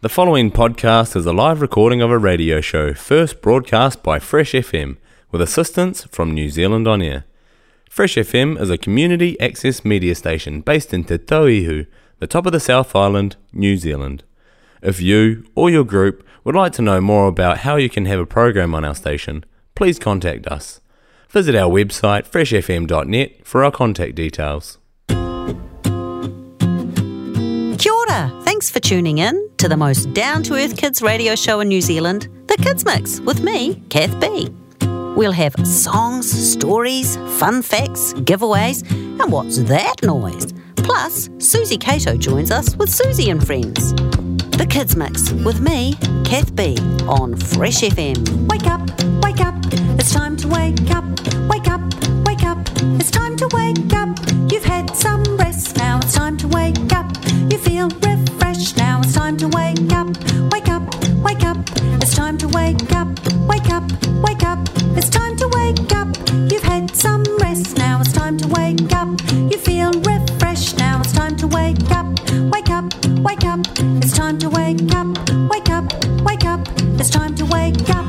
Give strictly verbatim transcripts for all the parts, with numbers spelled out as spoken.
The following podcast is a live recording of a radio show first broadcast by Fresh F M with assistance from New Zealand On Air. Fresh F M is a community access media station based in Te Tauihu, the top of the South Island, New Zealand. If you or your group would like to know more about how you can have a program on our station, please contact us. Visit our website fresh f m dot net for our contact details. Kia ora. Thanks for tuning in to the most down-to-earth kids radio show in New Zealand, The Kids Mix, with me, Kath B. We'll have songs, stories, fun facts, giveaways, and what's that noise? Plus, Susie Cato joins us with Susie and Friends. The Kids Mix with me, Kath B, on Fresh F M. Wake up, wake up, it's time to wake up. Wake up, wake up, it's time to wake up. You've had some rest, now it's time to wake up. You feel refreshed, now it's time to wake up. Wake up, wake up, it's time to wake up. Wake up, wake up, it's time to wake up. You've had some rest, now it's time to wake up. You feel refreshed, now it's time to wake up. Wake up, wake up, it's time to wake up. Wake up, wake up, it's time to wake up.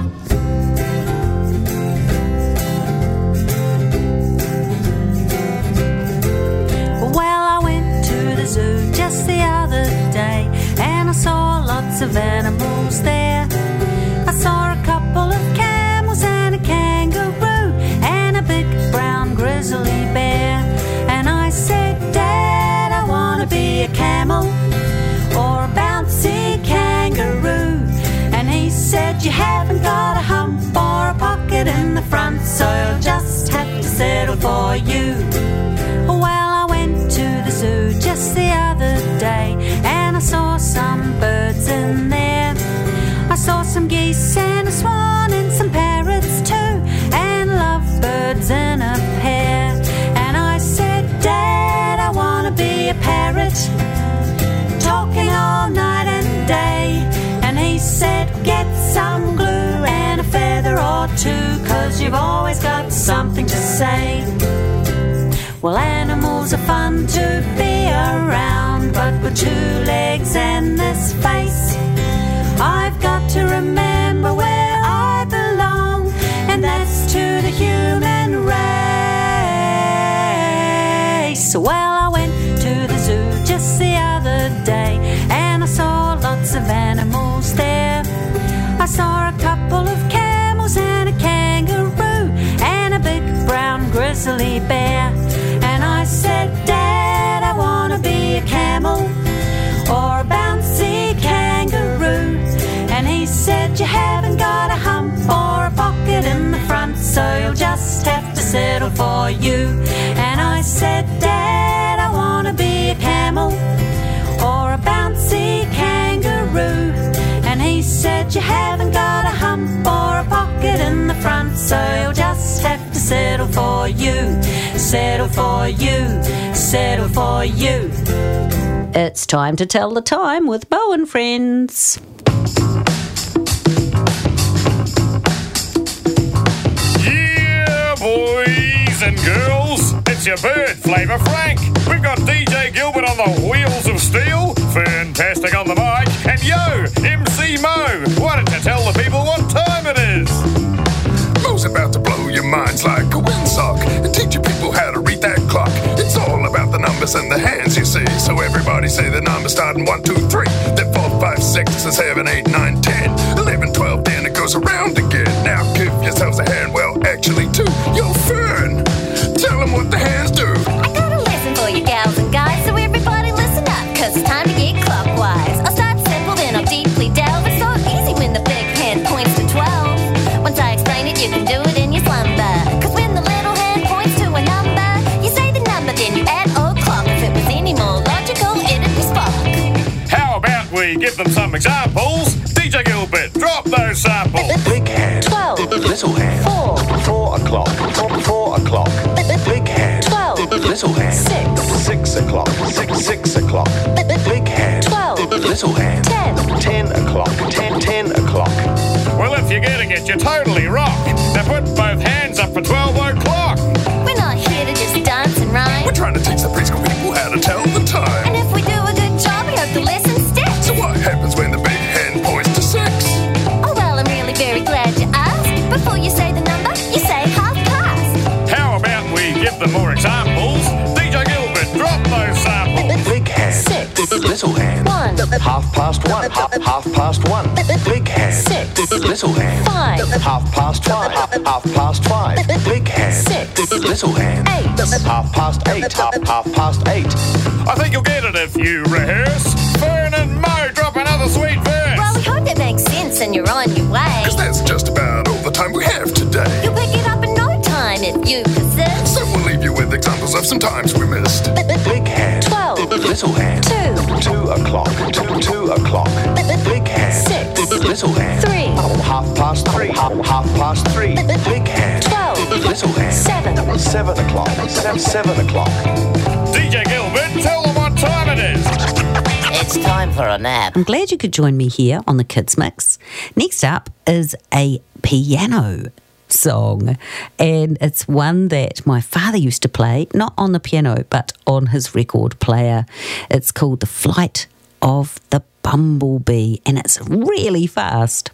Well, I went to the zoo just the other day, and I saw lots of animals there. I saw a couple of camels and a kangaroo and a big brown grizzly bear. And I said, Dad, I want to be a camel or a bouncy kangaroo. And he said, you haven't got a hump or a pocket in the front, so you'll just have to settle for you. Well, I went to the zoo just the other day, and I saw some birds in there. I saw some geese and a swan and some parrots too, and lovebirds in a pair. And I said, Dad, I want to be a parrot, talking all night and day. And he said, get some glue and a feather or two, 'cause you've always got something to say. Well, animals are fun to be around, but with two legs and this face, I've got to remember where I belong, and that's to the human race. Well, I went to the zoo just the other day, and I saw lots of animals there. I saw a couple of camels and a kangaroo and a big brown grizzly bear. And I said, Dad, I want to be a camel or a bouncy kangaroo. And he said, you haven't got a hump or a pocket in the front, so you'll just have to settle for you. And I said, Dad, I want to be a camel or a bouncy kangaroo. And he said, you haven't got a hump or a pocket in the front, so you'll just have to settle for you. Settle for you, settle for you. It's time to tell the time with Bo and Friends. Yeah, boys and girls, it's your bird flavour Frank. We've got D J Gilbert on the wheels of steel, fantastic on the mic, and yo, M C Mo, why don't you tell the people what time it is? Mo's about to blow your minds like a windsock and teach you people how to read that clock. It's all about the numbers and the hands, you see. So everybody say the numbers starting one, two, three. Then four, five, six, seven, eight, nine, ten, eleven, twelve. Then it goes around again. Now give yourselves a hand. Well, actually two. Yo, Fern, tell them what the hands do. I got a lesson for you gals and guys, so everybody listen up, 'cause it's time to get clockwise. I'll start simple, then I'll deeply delve. It's so easy when the big hand points to twelve. Once I explain it, you can do it in your slumber. 'Cause when the little hand points to a number, you say the number, then you add o'clock. If it was any more logical, it'd be Spock. How about we give them some examples? D J Gilbert, drop those samples. Big hand. Twelve. Little hand. Four. Four o'clock. Four o'clock. Big hand. Twelve. Little hand. Six. Six o'clock. Six six o'clock. Big hand. Twelve. Little hand. Ten. Ten o'clock. Ten ten o'clock. Well, if you're getting it, you totally rock. Now put both hands up for twelve o'clock. We're not here to just dance and rhyme. We're trying to teach the preschool people how to tell the time. And if we do a good job, we hope the lesson sticks. So what happens when the big past one. Half, half past one. Big hand. Six. Little hand. Five. Half past five. Half, half past five. Big hand. Six. Little hand. Eight. Half past eight. Half, half past eight. I think you'll get it if you rehearse. Fern and Mo drop another sweet verse. Well, we hope it makes sense and you're on your way. Cause that's just about all the time we have today. You'll pick it up in no time if you persist. So we'll leave you with examples of some times we missed. Big hand. Twelve. Little hand. Two. Two o'clock. Two, two o'clock. Big hand. Six. Little hand. Three. Half past three. Half, half past three. Big hand. Twelve. Little hand. Seven. Seven o'clock. Seven, seven o'clock. D J Gilbert, tell them what time it is. It's time for a nap. I'm glad you could join me here on the Kids Mix. Next up is a piano song, and it's one that my father used to play, not on the piano, but on his record player. It's called The Flight of the Bumblebee, and it's really fast.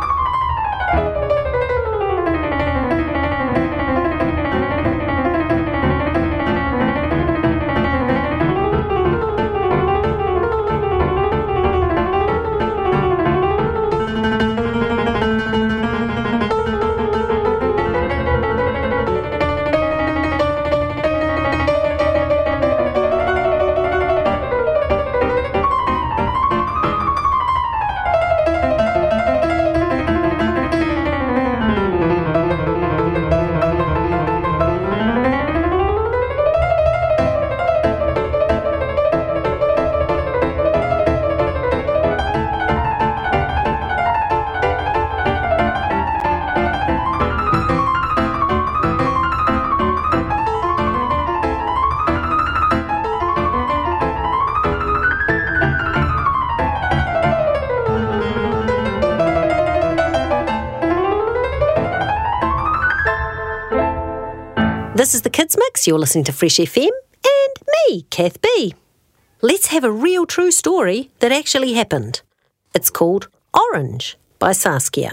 This is the Kids Mix. You're listening to Fresh F M and me, Kath B. Let's have a real true story that actually happened. It's called Orange by Saskia.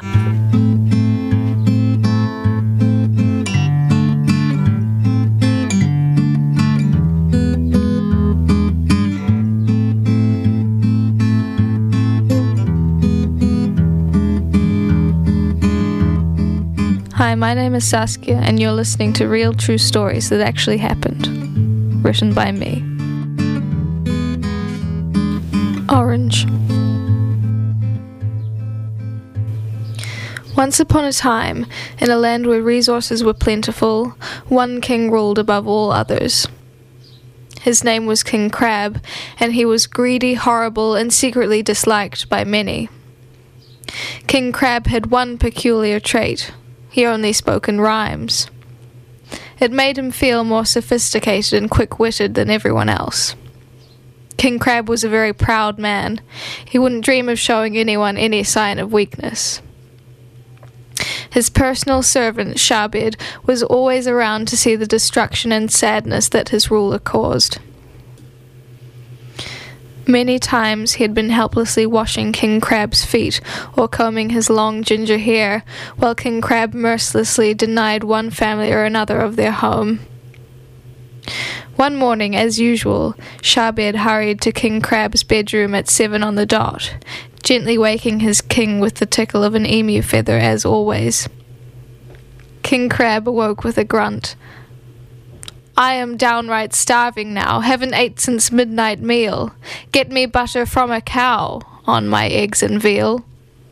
Hi, my name is Saskia, and you're listening to Real True Stories That Actually Happened, written by me. Orange. Once upon a time, in a land where resources were plentiful, one king ruled above all others. His name was King Crab, and he was greedy, horrible, and secretly disliked by many. King Crab had one peculiar trait. He only spoke in rhymes. It made him feel more sophisticated and quick-witted than everyone else. King Crab was a very proud man. He wouldn't dream of showing anyone any sign of weakness. His personal servant, Sharbed, was always around to see the destruction and sadness that his ruler caused. Many times he had been helplessly washing King Crab's feet or combing his long ginger hair, while King Crab mercilessly denied one family or another of their home. One morning, as usual, Sharbed hurried to King Crab's bedroom at seven on the dot, gently waking his king with the tickle of an emu feather, as always. King Crab awoke with a grunt. "I am downright starving now, haven't ate since midnight meal. Get me butter from a cow on my eggs and veal."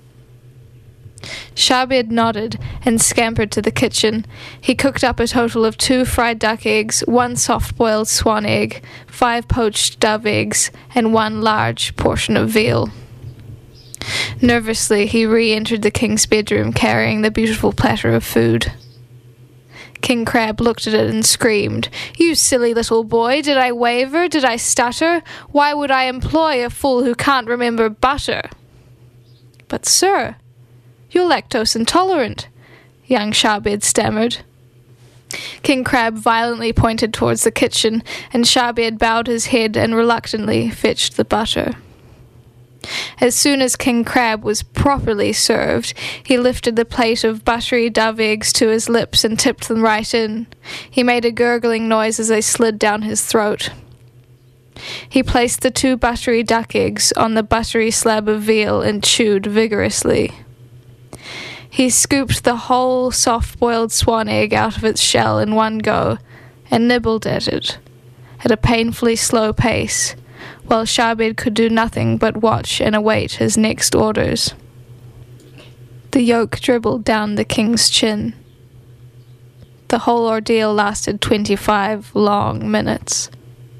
Sharbed nodded and scampered to the kitchen. He cooked up a total of two fried duck eggs, one soft-boiled swan egg, five poached dove eggs, and one large portion of veal. Nervously, he re-entered the king's bedroom carrying the beautiful platter of food. King Crab looked at it and screamed, "You silly little boy, did I waver? Did I stutter? Why would I employ a fool who can't remember butter?" "But, sir, you're lactose intolerant," young Sharbed stammered. King Crab violently pointed towards the kitchen, and Sharbed bowed his head and reluctantly fetched the butter. As soon as King Crab was properly served, he lifted the plate of buttery dove eggs to his lips and tipped them right in. He made a gurgling noise as they slid down his throat. He placed the two buttery duck eggs on the buttery slab of veal and chewed vigorously. He scooped the whole soft-boiled swan egg out of its shell in one go and nibbled at it, at a painfully slow pace, while Shahbed could do nothing but watch and await his next orders. The yolk dribbled down the king's chin. The whole ordeal lasted twenty-five long minutes.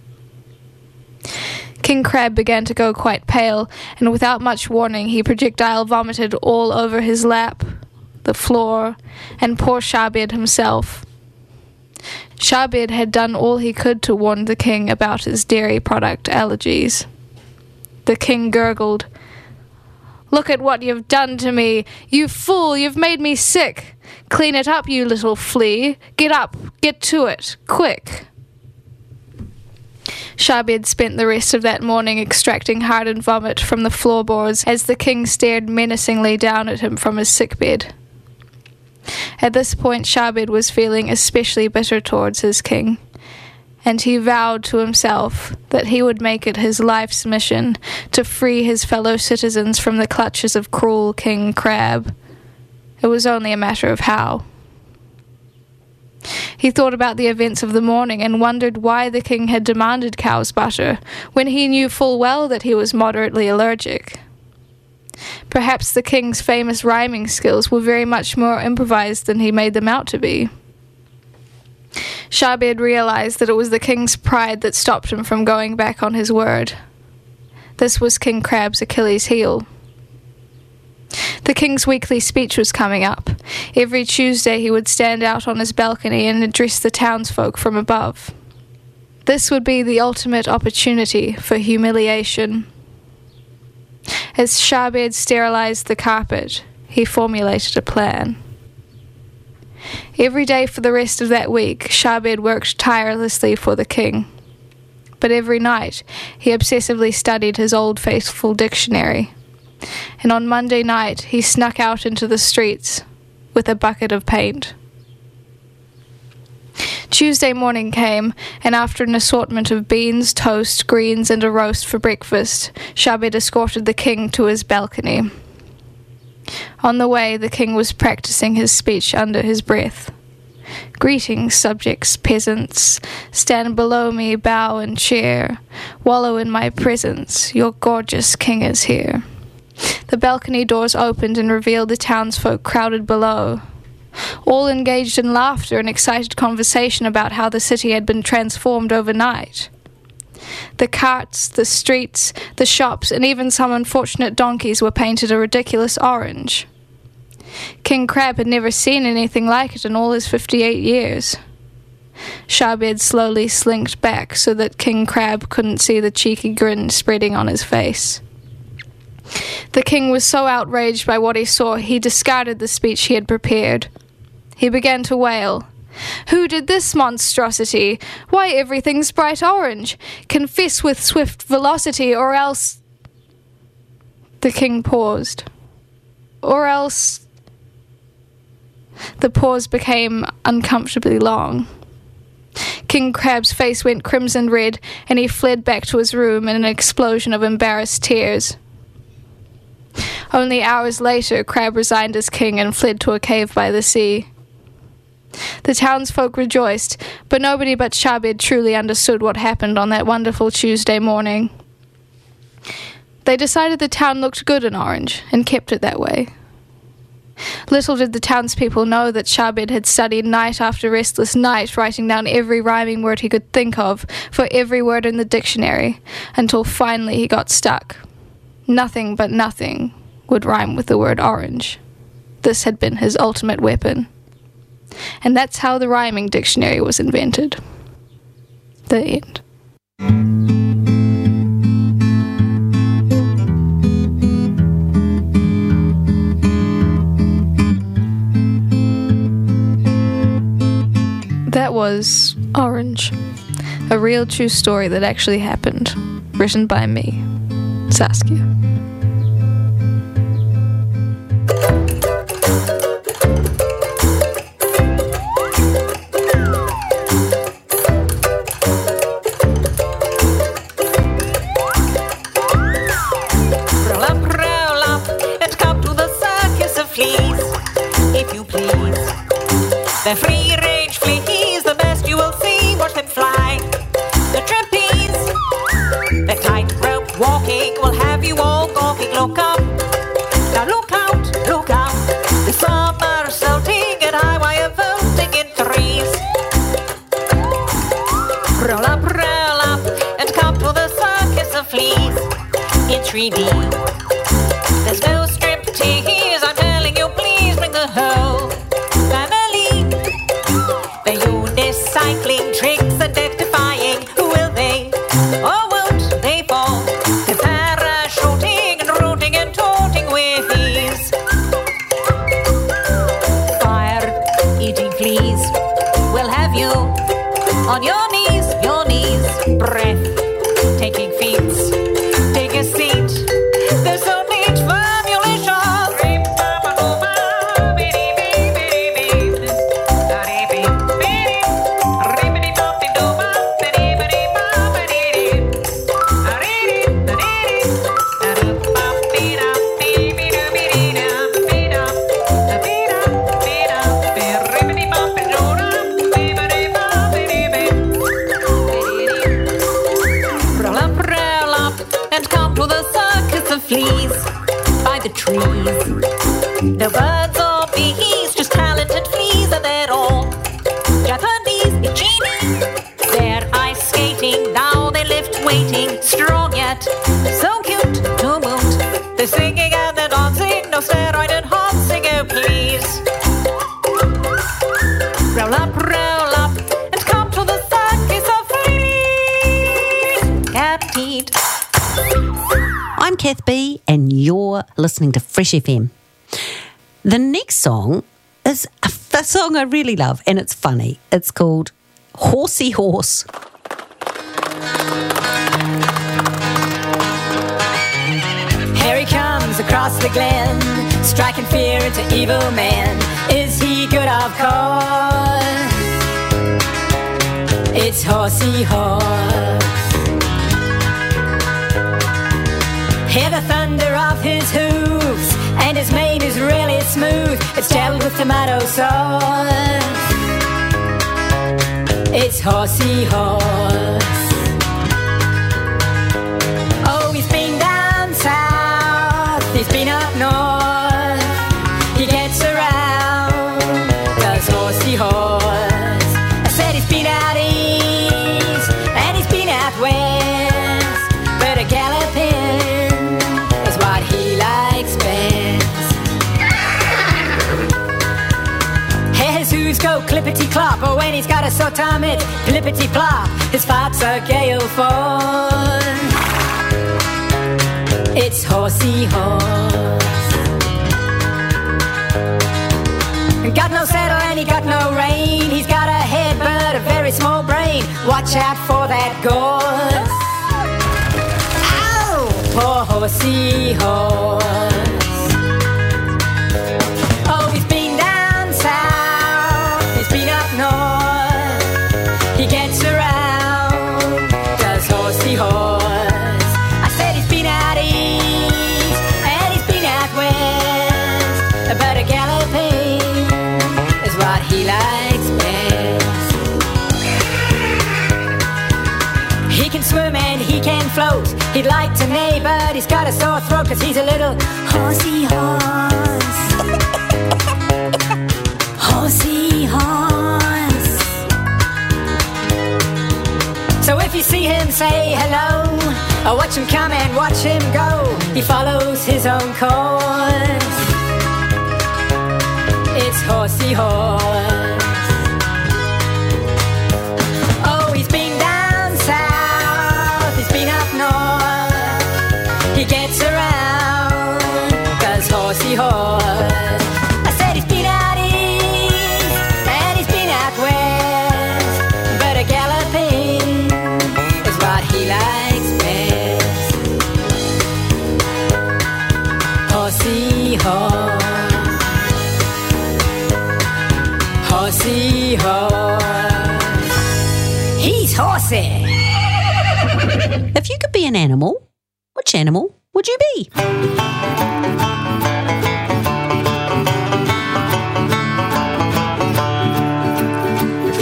King Crab began to go quite pale, and without much warning he projectile vomited all over his lap, the floor, and poor Shahbed himself. Shahbed had done all he could to warn the king about his dairy product allergies. The king gurgled, "Look at what you've done to me! You fool, you've made me sick! Clean it up, you little flea! Get up, get to it, quick!" Shahbed spent the rest of that morning extracting hardened vomit from the floorboards as the king stared menacingly down at him from his sickbed. At this point, Shahbed was feeling especially bitter towards his king, and he vowed to himself that he would make it his life's mission to free his fellow citizens from the clutches of cruel King Crab. It was only a matter of how. He thought about the events of the morning and wondered why the king had demanded cow's butter when he knew full well that he was moderately allergic. Perhaps the king's famous rhyming skills were very much more improvised than he made them out to be. Shahbed realized that it was the king's pride that stopped him from going back on his word. This was King Crab's Achilles' heel. The king's weekly speech was coming up. Every Tuesday he would stand out on his balcony and address the townsfolk from above. This would be the ultimate opportunity for humiliation. As Shahbed sterilized the carpet, he formulated a plan. Every day for the rest of that week, Shahbed worked tirelessly for the king. But every night, he obsessively studied his old faithful dictionary. And on Monday night, he snuck out into the streets with a bucket of paint. Tuesday morning came, and after an assortment of beans, toast, greens, and a roast for breakfast, Shahbed escorted the king to his balcony. On the way, the king was practicing his speech under his breath. "Greetings, subjects, peasants. Stand below me, bow and cheer. Wallow in my presence. Your gorgeous king is here." The balcony doors opened and revealed the townsfolk crowded below, all engaged in laughter and excited conversation about how the city had been transformed overnight. The carts, the streets, the shops, and even some unfortunate donkeys were painted a ridiculous orange. King Crab had never seen anything like it in all his fifty-eight years. Shahbed slowly slinked back so that King Crab couldn't see the cheeky grin spreading on his face. The king was so outraged by what he saw, he discarded the speech he had prepared. He began to wail, "Who did this monstrosity? Why, everything's bright orange! Confess with swift velocity, or else—" The king paused. "Or else—" The pause became uncomfortably long. King Crab's face went crimson red, and he fled back to his room in an explosion of embarrassed tears. Only hours later, Crab resigned as king and fled to a cave by the sea. The townsfolk rejoiced, but nobody but Shahbed truly understood what happened on that wonderful Tuesday morning. They decided the town looked good in orange, and kept it that way. Little did the townspeople know that Shahbed had studied night after restless night, writing down every rhyming word he could think of for every word in the dictionary, until finally he got stuck. Nothing but nothing would rhyme with the word orange. This had been his ultimate weapon. And that's how the rhyming dictionary was invented. The end. That was Orange, a real true story that actually happened, written by me, Saskia. The free-range fleas, the best you will see, watch them fly. The trapeze, the tightrope walking will have you all gawking. Look up, now look out, look out. The somersaulting and high wire vaulting in threes. Roll up, roll up, and come to the circus of fleas in three D. There's no striptease, I'm telling you, please bring the whole family. The unicycling tricks and death-defying, will they or won't they fall? The parachuting and rooting and toting with ease. Fire-eating fleas will have you on your knees, your knees. Breath-taking feats, take a seat. There's so much formulation. Roll up, roll up, and come to the circus of fleas by the trees. No birds or bees, just talented fleas, and they're all Japanese, Chinese. They're ice skating, now they lift waiting, strong yet so cute to boot. They're singing and they're dancing, no steroid enhancing, oh please. Roll up, roll up, and come to the circus of fleas. Cat Pete. I'm Kath B, and you're listening to Fresh F M. The next song is a, a song I really love, and it's funny. It's called Horsey Horse. Here he comes across the glen, striking fear into evil men. Is he good? Of course. It's Horsey Horse. Hear the thunder of his hooves, and his mane is really smooth. It's gelled with tomato sauce. It's Horsey Horse. Oh, he's been down south, he's been up north. He gets around, does Horsey Horse. I said he's been out east, and he's been out west, but a galloping is what he likes best. His hooves go clippity-clop, or when he's got a sore time it's flippity-flop. His farts are gale for. It's Horsey Horse. Got no saddle and he got no rein. He's got a head but a very small brain. Watch out for that gorse. Ow! Poor Horsey Horse. Oh, he's been down south, he's been up north. He gets around, does Horsey Horse. I said he's been out east and he's been out west, but a galloping is what he likes best. He can swim and he can float. He'd like to neigh, but he's got a sore throat, cause he's a little Horsey Horse. Horsey Horse. So if you see him, say hello, or watch him come and watch him go. He follows his own course. It's Horsey Horse. Oh, he's been down south, he's been up north. He gets around, does Horsey Horse. I said he's been out east and he's been out west, but a galloping is what he likes best. Horsey Horse. Horsey Horse. He's horsey. If you could be an animal, which animal would you be?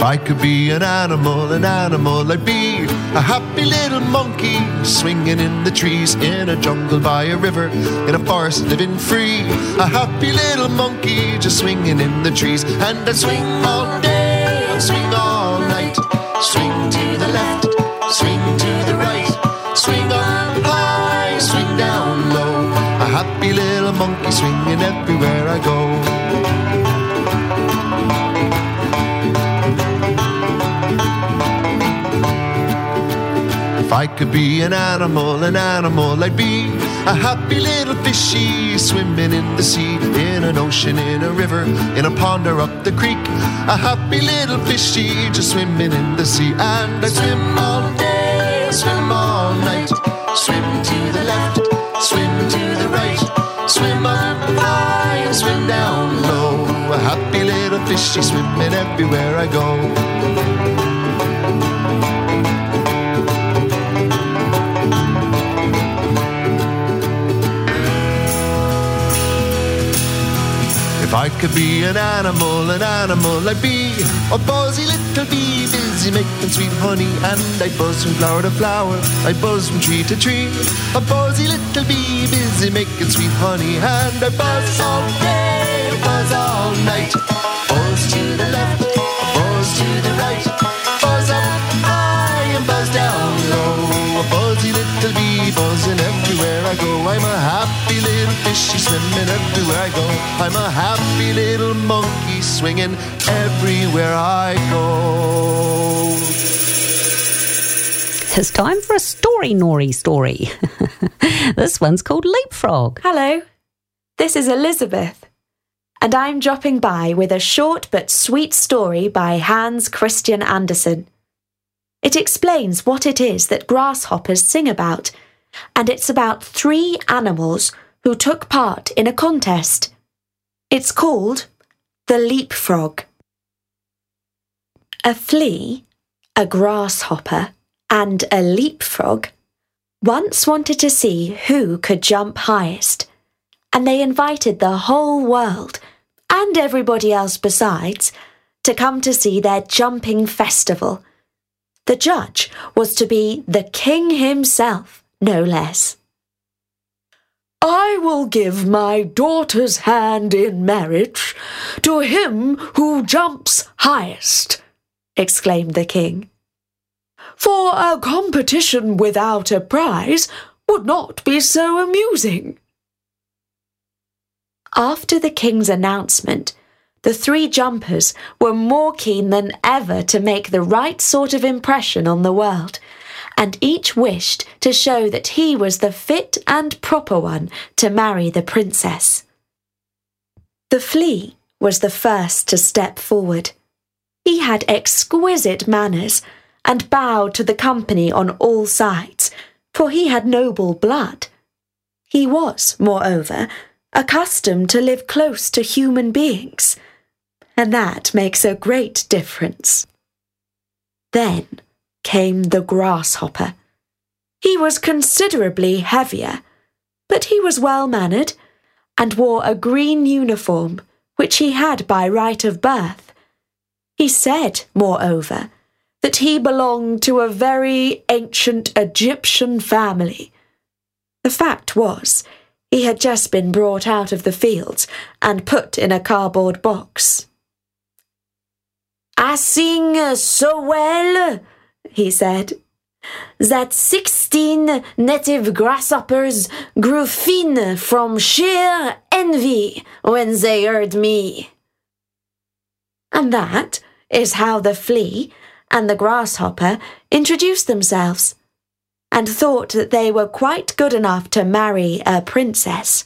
I could be an animal, an animal I'd be a happy little monkey swinging in the trees, in a jungle by a river, in a forest living free. A happy little monkey just swinging in the trees. And I'd swing all day and swing all night, swing to the left, swing to the right, swing up high, swing down low. A happy little monkey swinging everywhere I go. If I could be an animal, an animal I'd be a happy little fishy swimming in the sea, in an ocean, in a river, in a pond or up the creek. A happy little fishy just swimming in the sea. And I swim all day, swim all night, swim to the left, swim to the right, swim up high and swim down low. A happy little fishy swimming everywhere I go. If I could be an animal, an animal I'd be a buzzy little bee, busy making sweet honey. And I buzz from flower to flower, I buzz from tree to tree. A buzzy little bee, busy making sweet honey. And I buzz all day, buzz all night. Buzz to the left, buzz to the right, buzz up high and buzz down low. A buzzy little bee, buzzing everywhere I go. I'm a happy little fishy swimming everywhere I go. I'm a happy little monkey swinging everywhere I go. It's time for a story, Nori story. This one's called Leapfrog. Hello, this is Elizabeth, and I'm dropping by with a short but sweet story by Hans Christian Andersen. It explains what it is that grasshoppers sing about, and it's about three animals who took part in a contest. It's called The Leapfrog. A flea, a grasshopper, and a leapfrog once wanted to see who could jump highest, and they invited the whole world, and everybody else besides, to come to see their jumping festival. The judge was to be the king himself, no less. I will give my daughter's hand in marriage to him who jumps highest, exclaimed the king. For a competition without a prize would not be so amusing. After the king's announcement, the three jumpers were more keen than ever to make the right sort of impression on the world, and each wished to show that he was the fit and proper one to marry the princess. The flea was the first to step forward. He had exquisite manners and bowed to the company on all sides, for he had noble blood. He was, moreover, accustomed to live close to human beings, and that makes a great difference. Then came the grasshopper. He was considerably heavier, but he was well-mannered and wore a green uniform, which he had by right of birth. He said, moreover, that he belonged to a very ancient Egyptian family. The fact was, he had just been brought out of the fields and put in a cardboard box. I sing so well, he said, that sixteen native grasshoppers grew thin from sheer envy when they heard me. And that is how the flea and the grasshopper introduced themselves, and thought that they were quite good enough to marry a princess.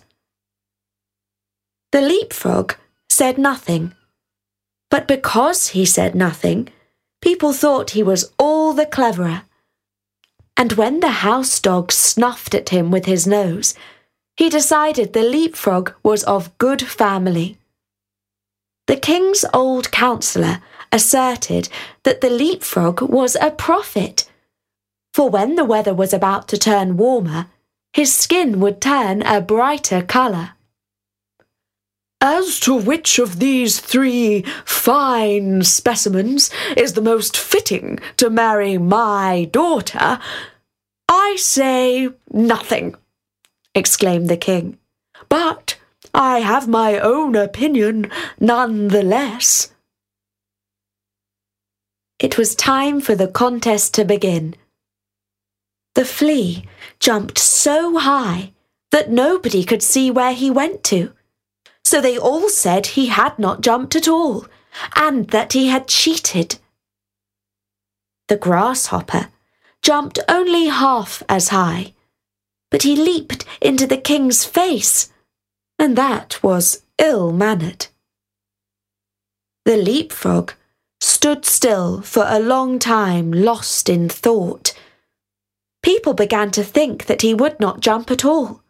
The leapfrog said nothing, but because he said nothing, people thought he was all the cleverer. And when the house dog snuffed at him with his nose, he decided the leapfrog was of good family. The king's old counsellor asserted that the leapfrog was a prophet, for when the weather was about to turn warmer, his skin would turn a brighter colour. As to which of these three fine specimens is the most fitting to marry my daughter, I say nothing, exclaimed the king. But I have my own opinion nonetheless. It was time for the contest to begin. The flea jumped so high that nobody could see where he went to. So they all said he had not jumped at all, and that he had cheated. The grasshopper jumped only half as high, but he leaped into the king's face, and that was ill-mannered. The leapfrog stood still for a long time, lost in thought. People began to think that he would not jump at all.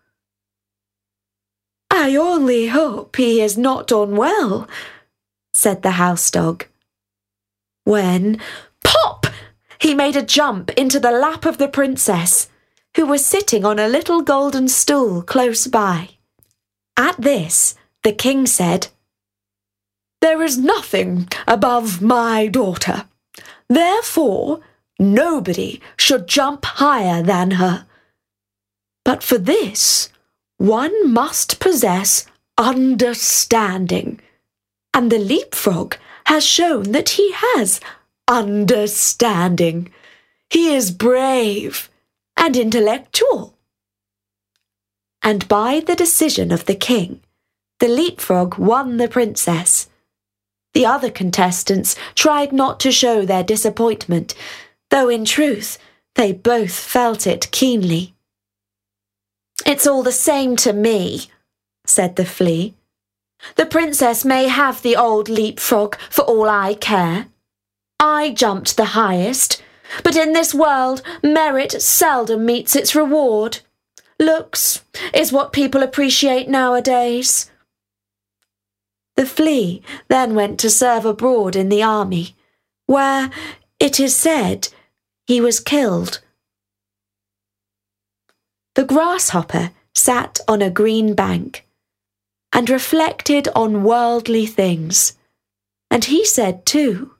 I only hope he is not unwell, said the house dog. When, pop, he made a jump into the lap of the princess, who was sitting on a little golden stool close by. At this, the king said, There is nothing above my daughter. Therefore, nobody should jump higher than her. But for this, one must possess understanding, and the leapfrog has shown that he has understanding. He is brave and intellectual. And by the decision of the king, the leapfrog won the princess. The other contestants tried not to show their disappointment, though in truth they both felt it keenly. It's all the same to me, said the flea. The princess may have the old leapfrog for all I care. I jumped the highest, but in this world merit seldom meets its reward. Looks is what people appreciate nowadays. The flea then went to serve abroad in the army, where, it is said, he was killed. The grasshopper sat on a green bank and reflected on worldly things, and he said too,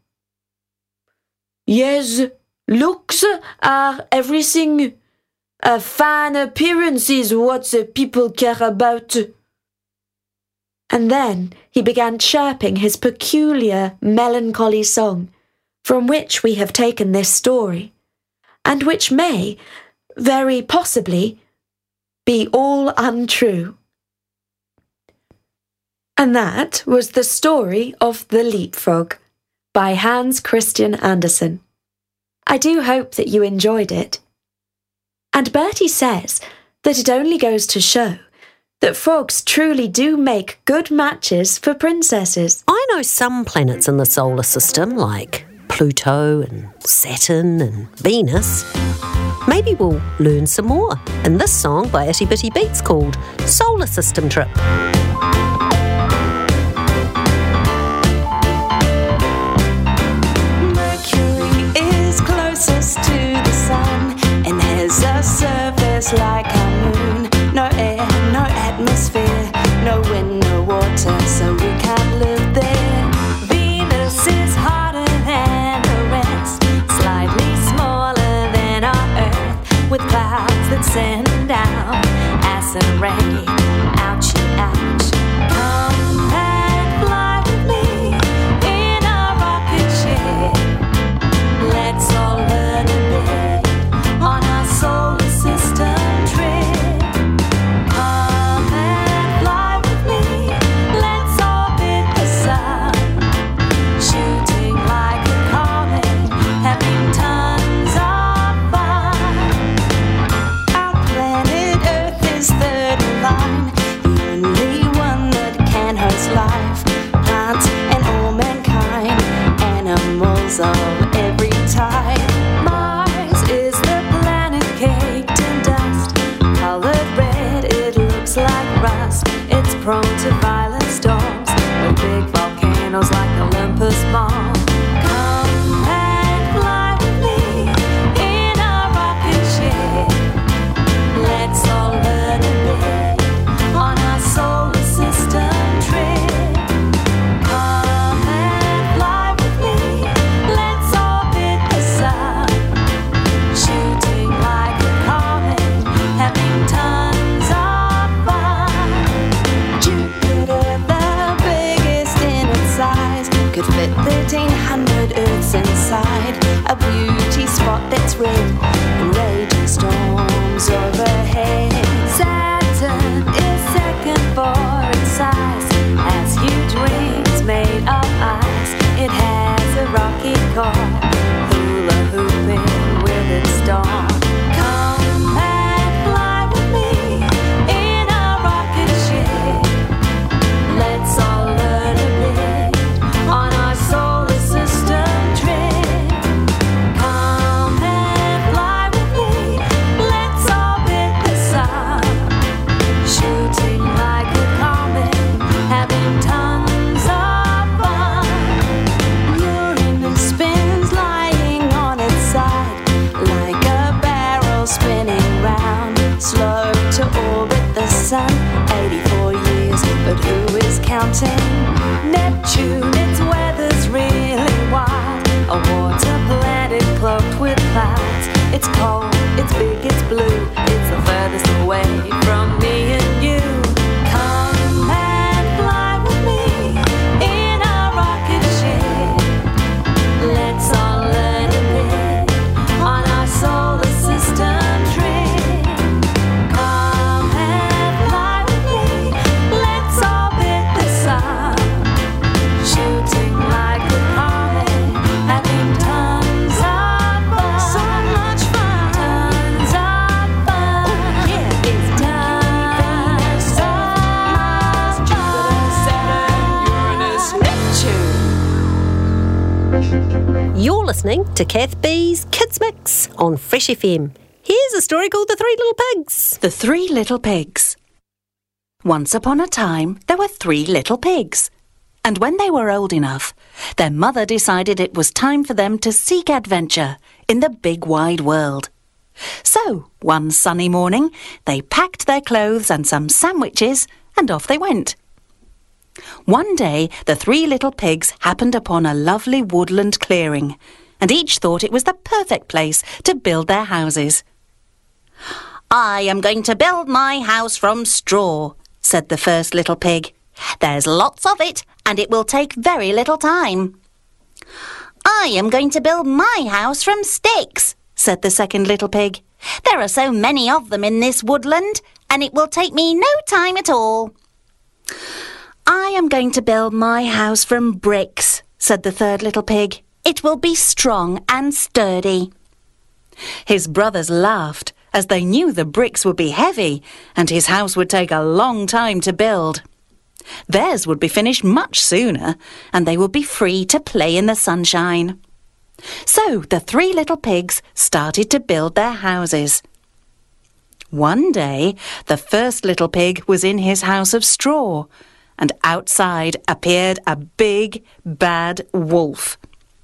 Yes, looks are everything. A fine appearance is what the people care about. And then he began chirping his peculiar melancholy song, from which we have taken this story, and which may, very possibly, be all untrue. And that was the story of The Leapfrog by Hans Christian Andersen. I do hope that you enjoyed it. And Bertie says that it only goes to show that frogs truly do make good matches for princesses. I know some planets in the solar system, like Pluto and Saturn and Venus. Maybe we'll learn some more in this song by Itty Bitty Beats called Solar System Trip. Mercury is closest to the sun and has a surface like a moon. No air, no atmosphere, no wind, no water, so we can't live there. Venus is harder than the rest, slightly smaller than our Earth, with clouds that send down acid rain. Ouchie, ouch. Come and fly with me in a rocket ship. Let's all learn a bit on our solar system trip. Of every type. Mars is the planet caked in dust, colored red, it looks like rust. It's prone to violent storms with big volcanoes like Olympus Mons. Come and fly with me in a rocket ship. Let's all learn a bit on our solar system trip. could fit thirteen hundred Earths inside a beauty spot that's red and raging storms overhead. Saturn is second for its size, has huge wings made of ice. It has a rocky core, hula hooping with its dawn. Come and fly with me in a rocket ship. Let's all learn a bit on our solar system trip. Come and fly with me, let's all bid the sun. Shooting like a comet, having tons of fun. Uranus spins lying on its side, like a barrel spinning round, slow to orbit the sun. Eighty-four years, but who is counting? Neptune, its weather's really wild, a water planet cloaked with clouds. It's cold, it's big, it's blue, it's the furthest away from me and you. Come and fly with me in a rocket ship. Let's all learn a bit on our solar system trip. Come and fly with me, let's all bid the sun. Shooting like a comet, having tons of fun. So much fun, tons of fun. Oh yeah, it's tons of Mars, Jupiter, Saturn, Uranus, Neptune. You're listening to Kath B's Kids Mix on Fresh F M. Here's a story called The Three Little Pigs. The Three Little Pigs. Once upon a time, there were three little pigs. And when they were old enough, their mother decided it was time for them to seek adventure in the big wide world. So, one sunny morning, they packed their clothes and some sandwiches, and off they went. One day, the three little pigs happened upon a lovely woodland clearing, and each thought it was the perfect place to build their houses. I am going to build my house from straw, said the first little pig. There's lots of it, and it will take very little time. I am going to build my house from sticks, said the second little pig. There are so many of them in this woodland, and it will take me no time at all. I am going to build my house from bricks, said the third little pig. It will be strong and sturdy. His brothers laughed, as they knew the bricks would be heavy, and his house would take a long time to build. Theirs would be finished much sooner, and they would be free to play in the sunshine. So the three little pigs started to build their houses. One day, the first little pig was in his house of straw, and outside appeared a big, bad wolf.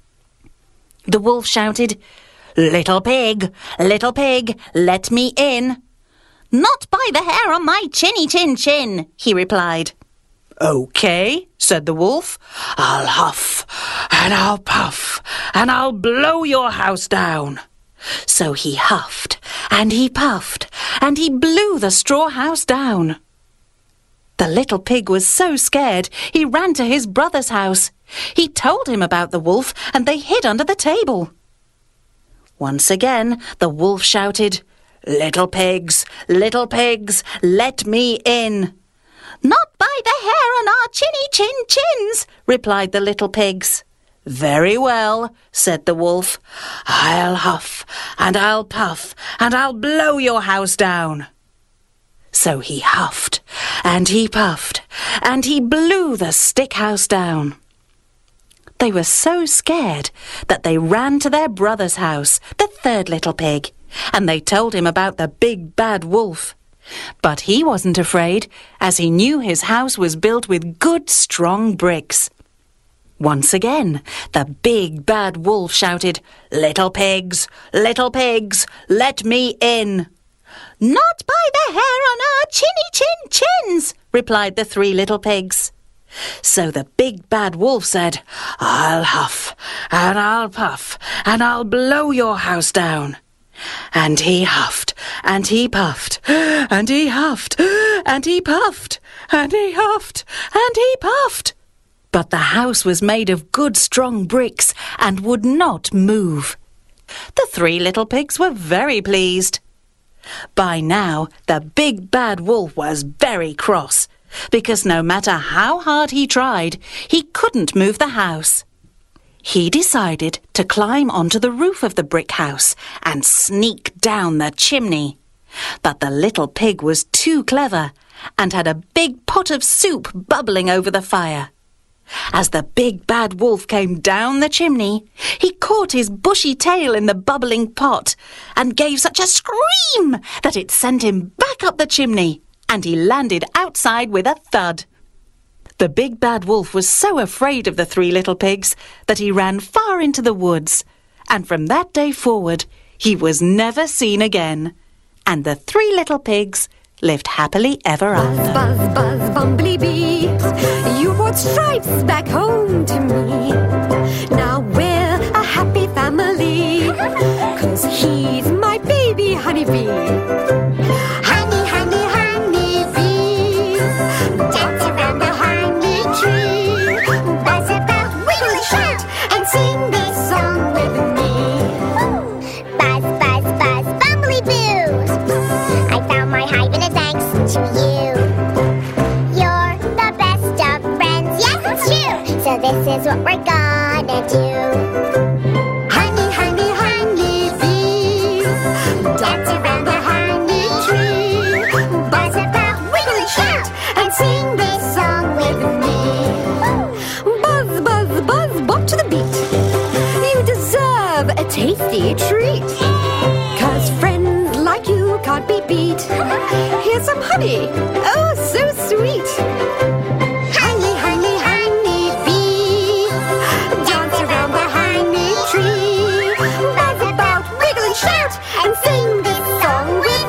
The wolf shouted, "Little pig, little pig, let me in." "Not by the hair on my chinny chin chin," he replied. "OK," said the wolf. "I'll huff, and I'll puff, and I'll blow your house down." So he huffed, and he puffed, and he blew the straw house down. The little pig was so scared, he ran to his brother's house. He told him about the wolf, and they hid under the table. Once again, the wolf shouted, "Little pigs, little pigs, let me in." "Not by the hair on our chinny chin chins," replied the little pigs. "Very well," said the wolf. "I'll huff, and I'll puff, and I'll blow your house down." So he huffed, and he puffed, and he blew the stick house down. They were so scared that they ran to their brother's house, the third little pig, and they told him about the big bad wolf. But he wasn't afraid, as he knew his house was built with good strong bricks. Once again, the big bad wolf shouted, "Little pigs, little pigs, let me in." "Not by the hair on our chinny chin chins," replied the three little pigs. So the big bad wolf said, "I'll huff, and I'll puff, and I'll blow your house down." And he huffed, and he puffed, and he huffed, and he puffed, and he huffed, and he puffed. But the house was made of good strong bricks and would not move. The three little pigs were very pleased. By now, the big bad wolf was very cross, because no matter how hard he tried, he couldn't move the house. He decided to climb onto the roof of the brick house and sneak down the chimney. But the little pig was too clever and had a big pot of soup bubbling over the fire. As the big bad wolf came down the chimney, he caught his bushy tail in the bubbling pot and gave such a scream that it sent him back up the chimney, and he landed outside with a thud. The big bad wolf was so afraid of the three little pigs that he ran far into the woods, and from that day forward he was never seen again, and the three little pigs lived happily ever after. Buzz, buzz, buzz, bumblebee, you brought stripes back home to me. Now we're a happy family, 'cause he's my baby honeybee. Honey, honey, honeybee, dance around the honey tree. Buzz about, wiggle and shout, and sing this song with me. Buzz, buzz, buzz, bumblebee, I found my hive and it's thanks to you. You're the best of friends, yes it's true. So this is what we're gonna do. Honey, honey, honey bee, dance around the honey tree. Buzz about, wiggle and shout, and sing this song with me. Buzz, buzz, buzz, bop to the beat. You deserve a tasty treat, 'cause friends like you can't be beat. Here's some honey, oh so sweet. Honey, honey, honey bee, dance around the honey tree. Buzz about, wiggle and shout, and sing this song with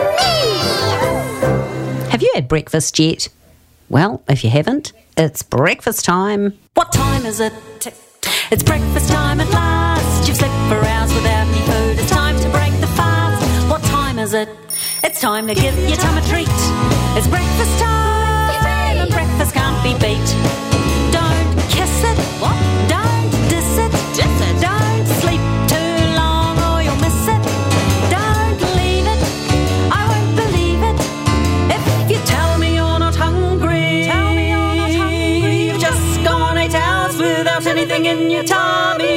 me. Have you had breakfast yet? Well, if you haven't, it's breakfast time. What time is it? It's breakfast time at last. You've slept for hours without any food. It's time to break the fast. What time is it? It's time to give your tum a treat. It's breakfast time, and breakfast can't be beat. Don't kiss it, what? Don't diss it, diss it. Don't sleep too long or you'll miss it. Don't leave it, I won't believe it. If you tell me you're not hungry, tell me you're not hungry. You've just gone eight hours without anything in your tummy.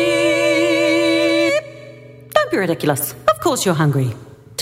Don't be ridiculous. Of course you're hungry.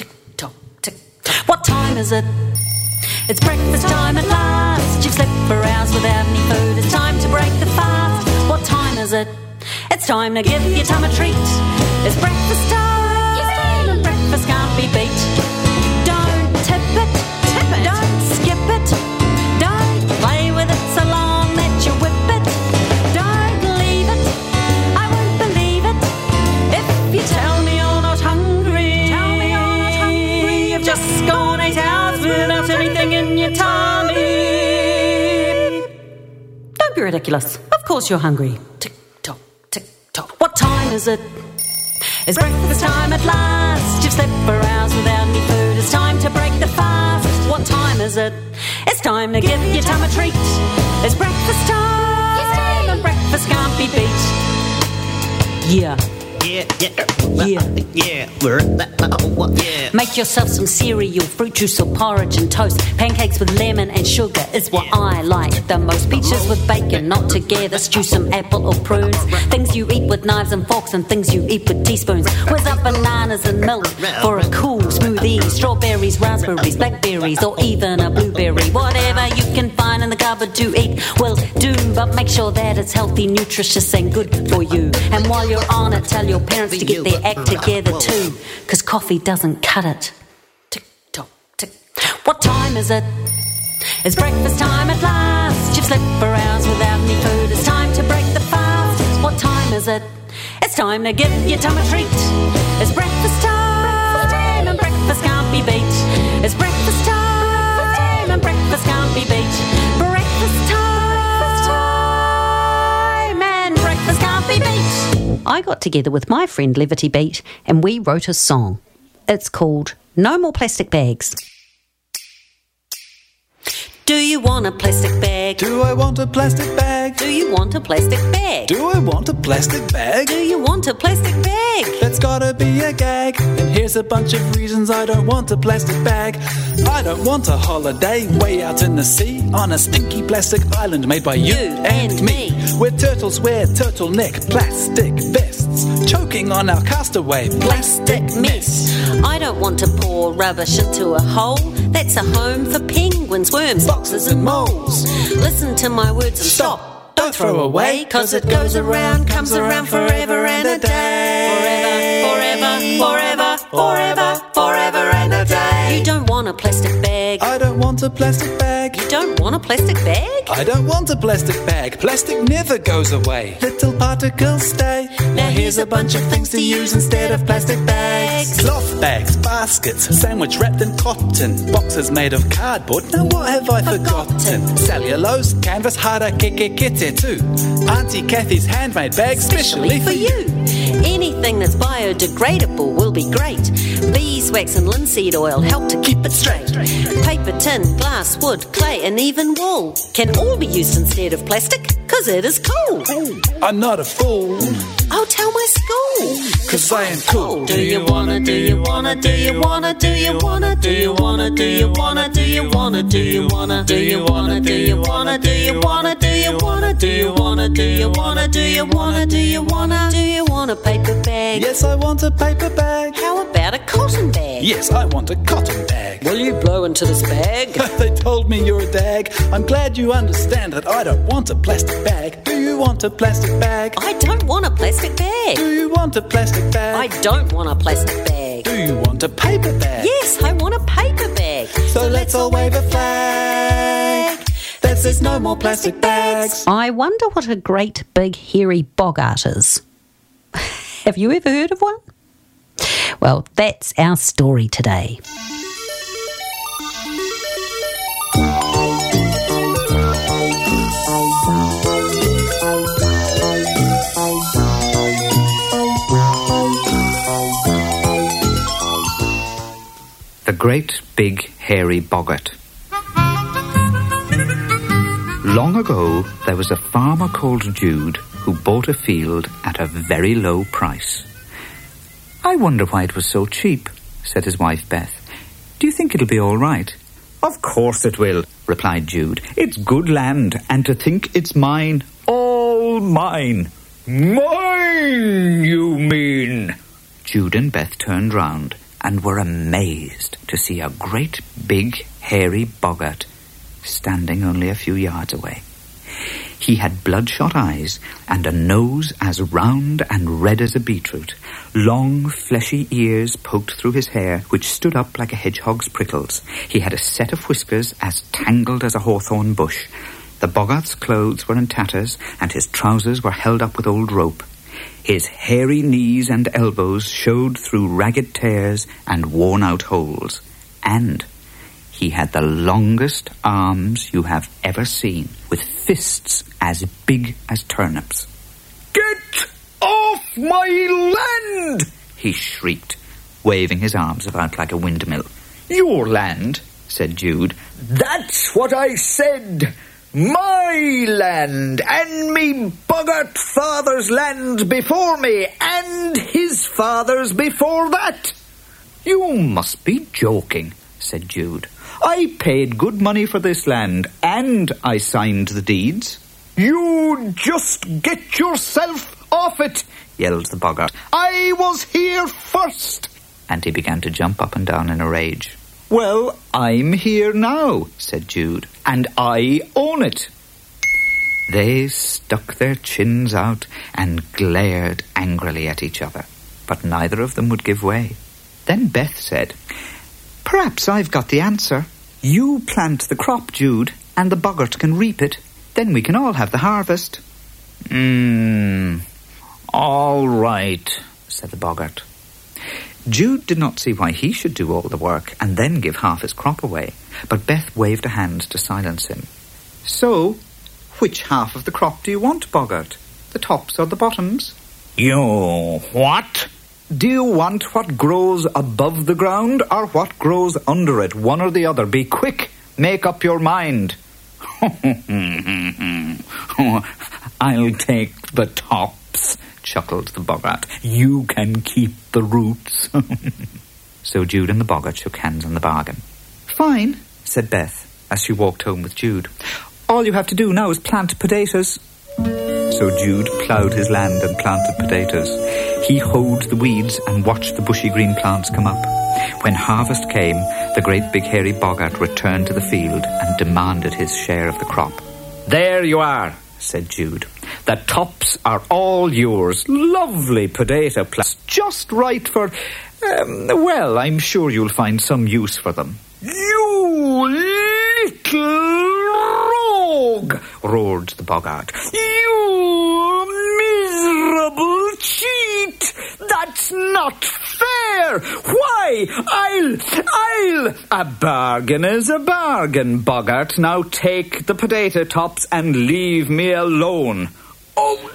What time is it? It's breakfast time at last. You've slept for hours without any food. It's time to break the fast. What time is it? It's time to give your tum a treat. It's breakfast time, and breakfast can't be beat. Don't tip it, tip it. Don't skip it. Don't play with it so long that you whip it. Don't leave it, I won't believe it. If you tell me you're not hungry, tell me you're not hungry. You've just gone eight hours without anything in your tummy. Don't be ridiculous. Of course you're hungry. Tick tock, tick tock. What time is it? It's breakfast time at last. You've slept for hours without any food. It's time to break the fast. What time is it? It's time to give your tum a treat. It's breakfast time, and breakfast can't be beat. Yeah. Yeah, yeah, yeah, yeah, yeah. Make yourself some cereal, fruit juice or porridge and toast. Pancakes with lemon and sugar is what I like the most. Peaches with bacon, not together. Stew some apple or prunes. Things you eat with knives and forks and things you eat with teaspoons. Where's up bananas and milk for a cool smoothie? Strawberries, raspberries, blackberries or even a blueberry. Whatever you can find in the cupboard to eat will do, but make sure that it's healthy, nutritious and good for you. And while you're on it, tell your parents to get their act together too, 'cause coffee doesn't cut it. Tick tock, tick. What time is it? It's breakfast time at last. You've slept for hours without any food. It's time to break the fast. What time is it? It's time to give your tum a treat. It's breakfast time, and breakfast can't be beat. It's breakfast time, and breakfast can't be beat. Breakfast time, and breakfast can't be beat. I got together with my friend Levity Beat and we wrote a song. It's called No More Plastic Bags. Do you want a plastic bag? bag? Do I want a plastic bag? Do you want a plastic bag? Do I want a plastic bag? Do you want a plastic bag? That's gotta be a gag. And here's a bunch of reasons I don't want a plastic bag. I don't want a holiday way out in the sea on a stinky plastic island made by you, You and, and me. me. Where turtles wear turtleneck plastic vests, choking on our castaway Plastic mess. I don't want to pour rubbish into a hole. That's a home for penguins, worms, foxes and moles. Listen to my words and stop. Don't throw away, Cause it goes around, comes around forever and a day. Forever, forever, forever, forever, forever and a day. You don't want a plastic bag. I don't want a plastic bag. You don't want a plastic bag? I don't want a plastic bag. Plastic never goes away. Little particles stay. Now here's a bunch of things to use instead of plastic bags. Cloth bags, baskets, sandwich wrapped in cotton, boxes made of cardboard. Now what have I forgotten? Forgotten. Cellulose, canvas, hara, keke, kete too. Auntie Kathy's handmade bag, specially for you. Anything that's biodegradable will be great. Beeswax and linseed oil help to keep it straight. Paper, tin, glass, wood, clay and even wool can all be used instead of plastic, cause it is cool. I'm not a fool. I'll tell my school, Cause I am cool. Do you wanna, do you wanna, do you wanna, do you wanna, do you wanna, do you wanna, do you wanna, do you wanna, do you wanna, do you wanna, do you wanna, do you wanna, do you wanna, do you wanna, do you wanna, do you wanna, do you want a paper bag? Yes, I want a paper bag. How about a cotton bag? Yes, I want a cotton bag. Will you blow into this bag? They told me you're a dag. I'm glad you understand that I don't want a plastic bag. Do you want a plastic bag? I don't want a plastic bag. Do you want a plastic bag? I don't want a plastic bag. Do you want a paper bag? Yes, I want a paper bag. So let's all wave a flag that says no more plastic bags. I wonder what a great big hairy boggart is. Have you ever heard of one? Well, that's our story today. The Great Big Hairy Boggart. Long ago, there was a farmer called Jude who bought a field at a very low price. I wonder why it was so cheap, said his wife Beth. Do you think it'll be all right? Of course it will, replied Jude. It's good land, and to think it's mine, all mine. Mine, you mean? Jude and Beth turned round and were amazed to see a great big hairy boggart standing only a few yards away. He had bloodshot eyes and a nose as round and red as a beetroot. Long, fleshy ears poked through his hair, which stood up like a hedgehog's prickles. He had a set of whiskers as tangled as a hawthorn bush. The boggart's clothes were in tatters, and his trousers were held up with old rope. His hairy knees and elbows showed through ragged tears and worn-out holes. And he had the longest arms you have ever seen, with fists as big as turnips. Get off my land! He shrieked, waving his arms about like a windmill. Your land, said Jude. That's what I said! My land, and me boggart father's land before me, and his father's before that. You must be joking, said Jude. I paid good money for this land, and I signed the deeds. You just get yourself off it, yelled the boggart. I was here first. And he began to jump up and down in a rage. Well, I'm here now, said Jude, and I own it. They stuck their chins out and glared angrily at each other, but neither of them would give way. Then Beth said, Perhaps I've got the answer. You plant the crop, Jude, and the boggart can reap it. Then we can all have the harvest. Mmm, all right, said the boggart. Jude did not see why he should do all the work and then give half his crop away, but Beth waved a hand to silence him. So, which half of the crop do you want, boggart? The tops or the bottoms? You what? Do you want what grows above the ground or what grows under it, one or the other? Be quick, make up your mind. I'll take the tops, chuckled the boggart. You can keep the roots. So Jude and the boggart shook hands on the bargain. Fine, said Beth, as she walked home with Jude. All you have to do now is plant potatoes. So Jude ploughed his land and planted potatoes. He hoed the weeds and watched the bushy green plants come up. When harvest came, the great big hairy boggart returned to the field and demanded his share of the crop. There you are, said Jude. The tops are all yours. Lovely potato plants. Just right for... Um, well, I'm sure you'll find some use for them. You little rogue, roared the boggart. You miserable cheat! That's not fair! Why, I'll... I'll... A bargain is a bargain, boggart. Now take the potato tops and leave me alone. Oh...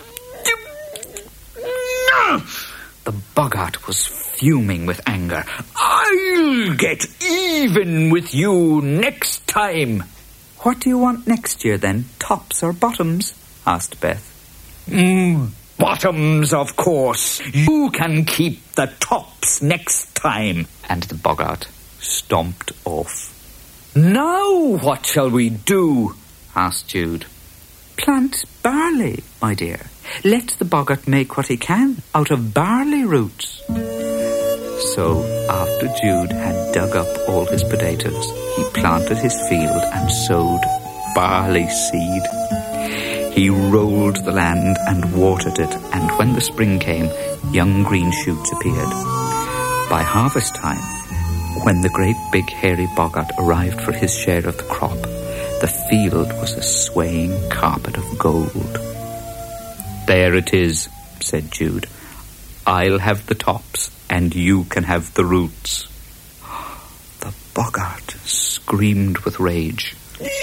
No! The boggart was fuming with anger. I'll get even with you next time. What do you want next year, then? Tops or bottoms? Asked Beth. Mm, bottoms, of course. You can keep the tops next time. And the boggart stomped off. Now what shall we do? Asked Jude. Plant barley, my dear. Let the boggart make what he can out of barley roots. So, after Jude had dug up all his potatoes, he planted his field and sowed barley seed. He rolled the land and watered it, and when the spring came, young green shoots appeared. By harvest time, when the great big hairy boggart arrived for his share of the crop, the field was a swaying carpet of gold. There it is, said Jude. I'll have the tops, and you can have the roots. The boggart screamed with rage.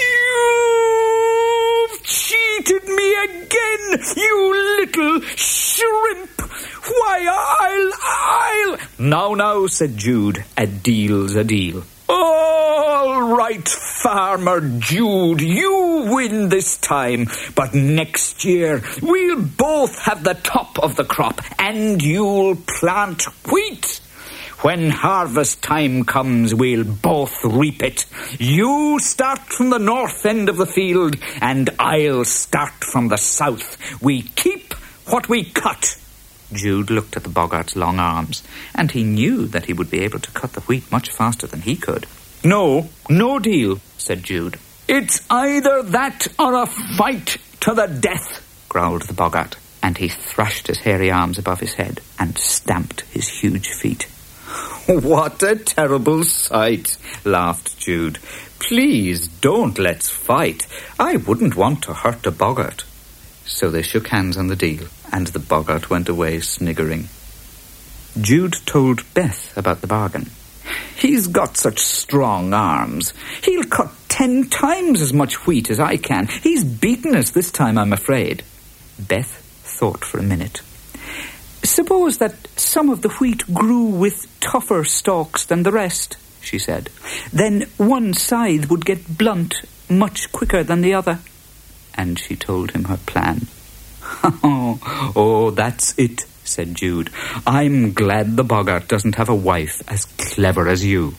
You've cheated me again, you little shrimp! Why, I'll, I'll... Now, now, said Jude, a deal's a deal. All right, Farmer Jude, you win this time. But next year, we'll both have the top of the crop, and you'll plant wheat. When harvest time comes, we'll both reap it. You start from the north end of the field, and I'll start from the south. We keep what we cut. Jude looked at the boggart's long arms, and he knew that he would be able to cut the wheat much faster than he could. No, no deal, said Jude. It's either that or a fight to the death, growled the boggart, and he thrashed his hairy arms above his head and stamped his huge feet. What a terrible sight, laughed Jude. Please don't let's fight. I wouldn't want to hurt a boggart. So they shook hands on the deal, and the boggart went away sniggering. Jude told Beth about the bargain. He's got such strong arms. He'll cut ten times as much wheat as I can. He's beaten us this time, I'm afraid. Beth thought for a minute. Suppose that some of the wheat grew with tougher stalks than the rest, she said. Then one side would get blunt much quicker than the other. And she told him her plan. Oh, oh, that's it, said Jude. I'm glad the boggart doesn't have a wife as clever as you.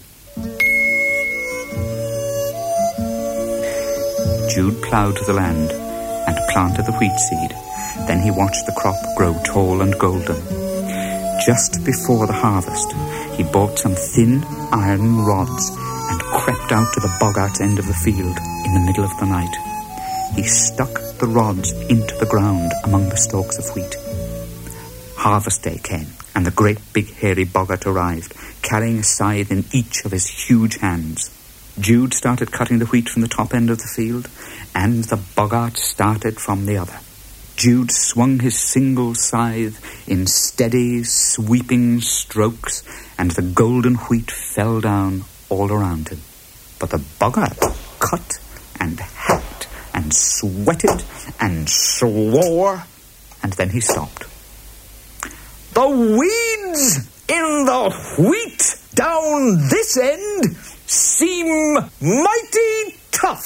Jude ploughed the land and planted the wheat seed. Then he watched the crop grow tall and golden. Just before the harvest, he bought some thin iron rods and crept out to the boggart's end of the field in the middle of the night. He stuck the rods into the ground among the stalks of wheat. Harvest day came, and the great big hairy boggart arrived, carrying a scythe in each of his huge hands. Jude started cutting the wheat from the top end of the field, and the boggart started from the other. Jude swung his single scythe in steady, sweeping strokes, and the golden wheat fell down all around him. But the boggart cut and hacked and sweated and swore, and then he stopped. The weeds in the wheat down this end seem mighty tough,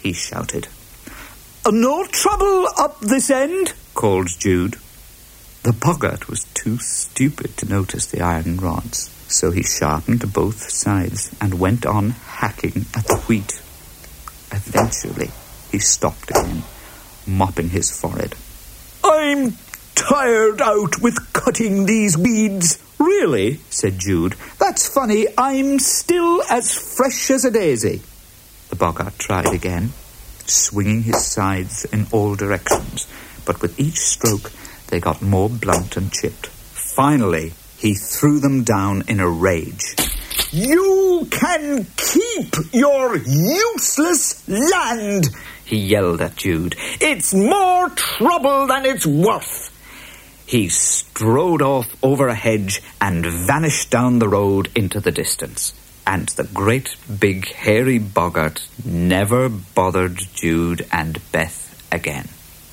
he shouted. No trouble up this end, called Jude. The boggart was too stupid to notice the iron rods, so he sharpened both sides and went on hacking at the wheat. Eventually, he stopped again, mopping his forehead. I'm tired out with cutting these weeds. Really? Said Jude. That's funny. I'm still as fresh as a daisy. The boggart tried again, swinging his scythes in all directions, but with each stroke they got more blunt and chipped. Finally, he threw them down in a rage. You can keep your useless land, he yelled at Jude. It's more trouble than it's worth. He strode off over a hedge and vanished down the road into the distance. And the great big hairy boggart never bothered Jude and Beth again.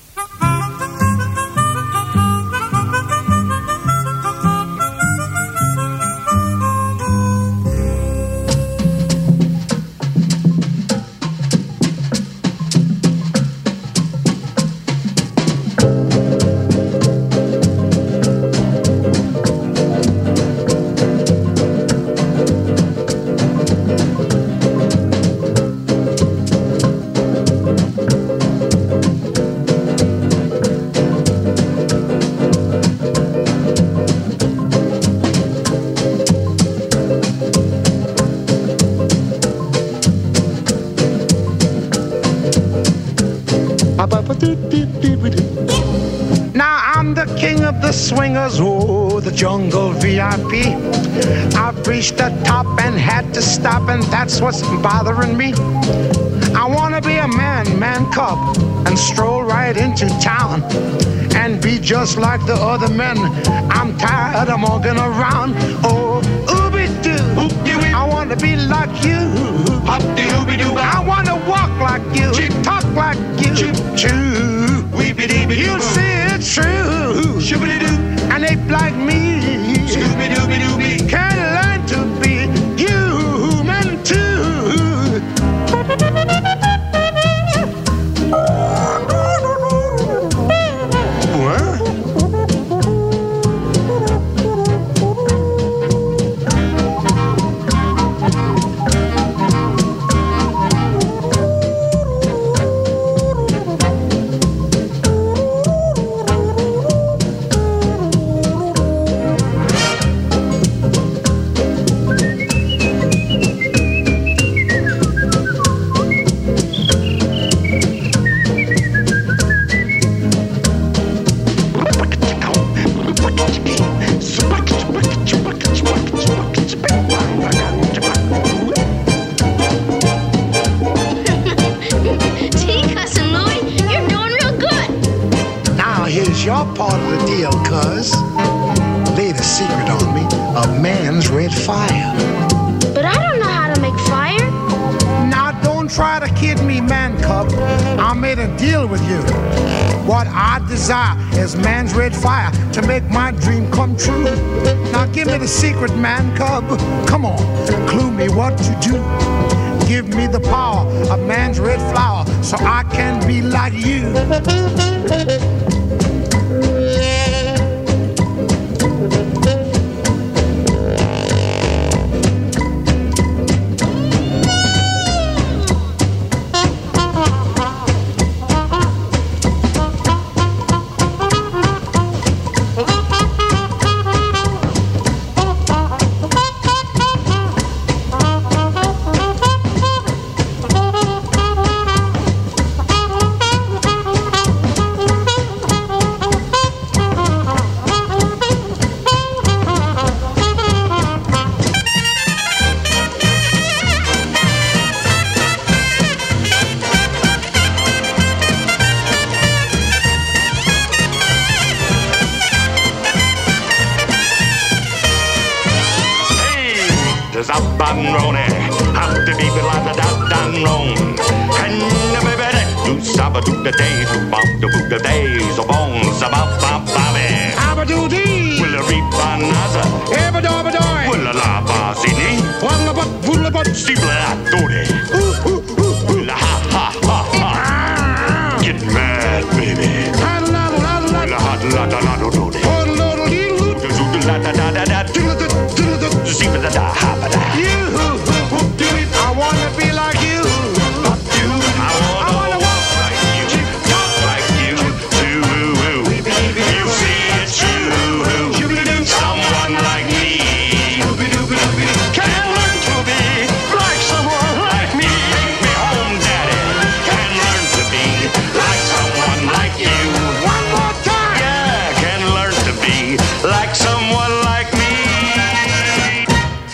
Now I'm the king of the swingers, oh, the jungle V I P. I've reached the top and had to stop, and that's what's bothering me. I wanna be a man, man cub, and stroll right into town and be just like the other men. I'm tired of walking around. Oh, ooby-doo, I wanna be like you. I wanna walk like you, talk like you. Choo, you say it's true. An ape like me can learn to be human too. Your part of the deal, cuz. Laid a secret on me, a man's red fire. But I don't know how to make fire. Now don't try to kid me, man cub. I made a deal with you. What I desire is man's red fire to make my dream come true. Now give me the secret, man cub. Come on, clue me what to do. Give me the power of man's red flower so I can be like you.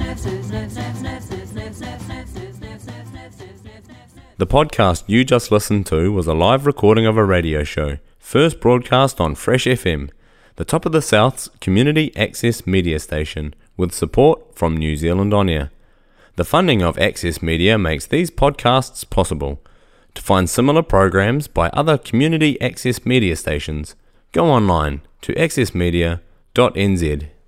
The podcast you just listened to was a live recording of a radio show, first broadcast on Fresh F M, the top of the South's community access media station, with support from New Zealand On Air. The funding of Access Media makes these podcasts possible. To find similar programs by other community access media stations, go online to access media dot n z.